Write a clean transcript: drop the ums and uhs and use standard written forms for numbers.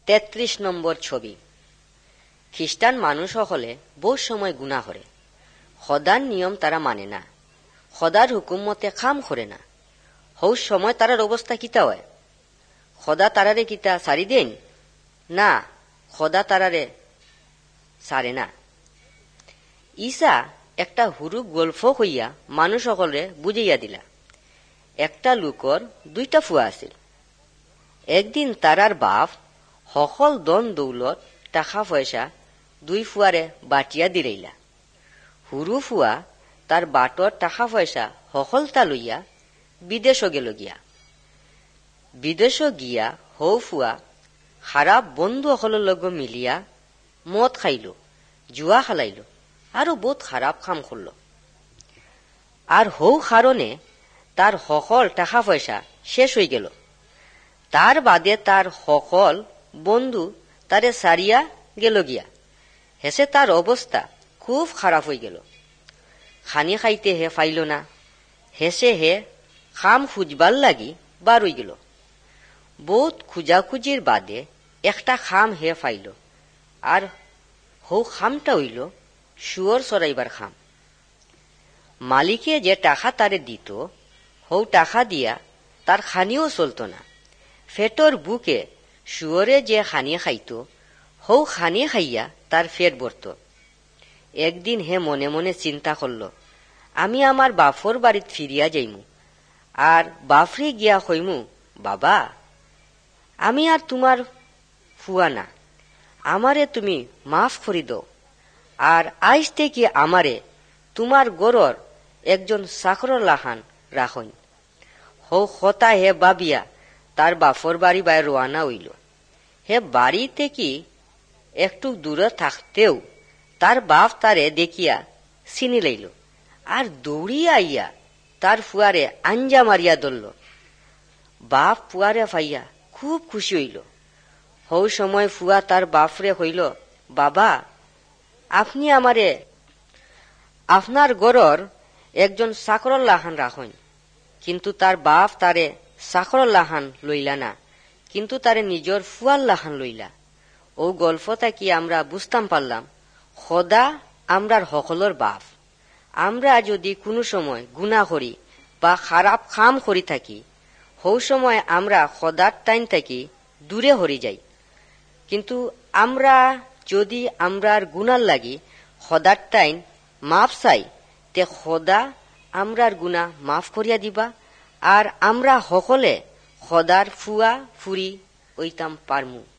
33 নম্বর ছবি। খ্রিস্টান মানুষ হলে বহু সময় গুনাহ করে। খোদার নিয়ম তারা মানে না, খোদার হুকুম মতে কাম করে না। হৌ সময় তারার অবস্থা কিতা হয়? খোদা তারারে কিতা সারি দেন? না, খোদা তারারে সারে না। ঈসা একটা হুরু গল্প হইয়া মানুষ সকলে বুঝাইয়া দিলা। একটা লোকর 2টা ফুয়া আছিল। একদিন তারার বাপ সকল দন দৌলত টাকা পয়সা 2 ফুয়ারে বাটিয়া দিলাইলা। হুরু ফুয়া তার বাটর টাকা পয়সা সকলটা লইয়া বিদেশ গেল গিয়া। বিদেশ গিয়া হৌ ফুয়া খারাপ বন্ধু সকলের লগ মিলিয়া মদ খাইল, জুয়া খেলাইল, আরো বহুত খারাপ কাম করল। আর হৌ কারণে তার সকল টাকা পয়সা শেষ হয়ে গেল। তার বাদে তার সকল বন্ধু তারে সারিয়া গেল গিয়া। হেসে তার অবস্থা খুব খারাপ হয়ে গেল। খানি খাইতে হে পাইল না। হেসে হে খাম খুঁজবার লাগি বার হয়ে গেল। বহুত খুঁজাখুঁজির বাদে একটা খাম হে পাইল। আর হৌ খামটা হইল শুয়োর চড়াইবার খাম। মালিকে যে টাকা তারে দিত, হৌ টাকা দিয়া তার খানিও চলত না। ফেটর বুকে শুয়োরে যে খানি খাইত, হৌ খানি খাইয়া তার ফেট ভরত। একদিন হে মনে মনে চিন্তা করল, আমি আমার বাপর বাড়িত ফিরিয়া যাইমু। আর বাপরে গিয়া কইমু, বাবা, আমি আর তোমার ফুয়া না, আমারে তুমি মাফ করি দাও। আর আজ থেকে আমারে তোমার গরর একজন চাকর লাহান রাখইন। হৌ কথা হে বাবিয়া তার বাপর বাড়ি বাই রওয়ানা হইল। হে বাড়ি থেকে একটু দূরে থাকতেও তার বাপ তারে দেখিয়া চিনি লইল। আর দৌড়িয়া আইয়া তার ফুয়ারে আঞ্জা মারিয়া ধরল। বাপ ফুয়ারে পাইয়া খুব খুশি হইল। হৌ সময় ফুয়া তার বাপরে হইল, বাবা, আপনি আমারে আপনার গরর একজন চাকর লাহান রাখেন। কিন্তু তার বাপ তারে চাকর লাহান লইলা না, কিন্তু তারে নিজের ফুয়ার লাহান লইলা। ও গল্পটা কি আমরা বুঝতাম পারলাম, খোদা আমরার সকলের বাপ। আমরা যদি কোনো সময় গুনাহ করি বা খারাপ কাম করি থাকি, হৌ সময় আমরা খোদার টাইম থাকি দূরে হরি যাই। কিন্তু আমরা যদি আমরার গুনার লাগি খোদার টাইম মাফ চাই, তে খোদা আমরার গুনাহ মাফ করিয়া দিবা। আর আমরা সকলে খোদার ফুয়া ফুরি হইতাম পারমু।